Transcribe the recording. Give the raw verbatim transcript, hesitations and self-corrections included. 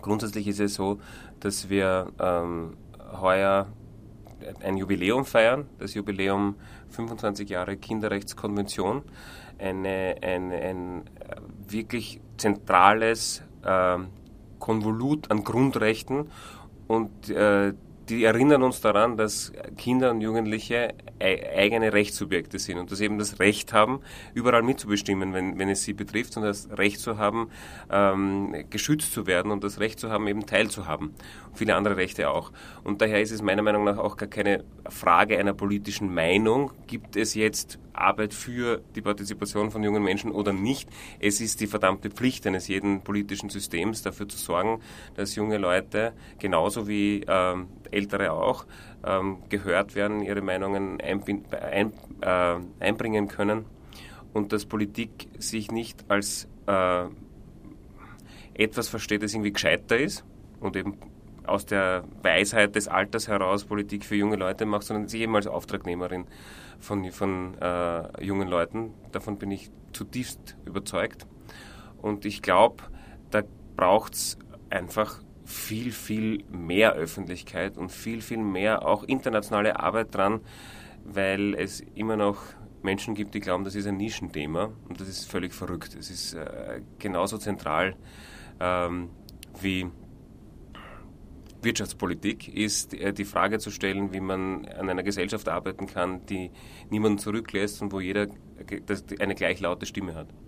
Grundsätzlich ist es so, dass wir ähm, heuer ein Jubiläum feiern, das Jubiläum fünfundzwanzig Jahre Kinderrechtskonvention, eine, ein, ein wirklich zentrales äh, Konvolut an Grundrechten, und äh, die erinnern uns daran, dass Kinder und Jugendliche eigene Rechtssubjekte sind und dass sie eben das Recht haben, überall mitzubestimmen, wenn, wenn es sie betrifft, und das Recht zu haben, ähm, geschützt zu werden, und das Recht zu haben, eben teilzuhaben. Und viele andere Rechte auch. Und daher ist es meiner Meinung nach auch gar keine Frage einer politischen Meinung. Gibt es jetzt Arbeit für die Partizipation von jungen Menschen oder nicht? Es ist die verdammte Pflicht eines jeden politischen Systems, dafür zu sorgen, dass junge Leute, genauso wie ähm, Ältere auch, ähm, gehört werden, ihre Meinungen ein, ein, äh, einbringen können, und dass Politik sich nicht als äh, etwas versteht, das irgendwie gescheiter ist und eben aus der Weisheit des Alters heraus Politik für junge Leute macht, sondern sich eben als Auftragnehmerin von, von äh, jungen Leuten. Davon bin ich zutiefst überzeugt. Und ich glaube, da braucht es einfach viel, viel mehr Öffentlichkeit und viel, viel mehr auch internationale Arbeit dran, weil es immer noch Menschen gibt, die glauben, das ist ein Nischenthema, und das ist völlig verrückt. Es ist äh, genauso zentral ähm, wie Wirtschaftspolitik ist äh, die Frage zu stellen, wie man an einer Gesellschaft arbeiten kann, die niemanden zurücklässt und wo jeder eine gleich laute Stimme hat.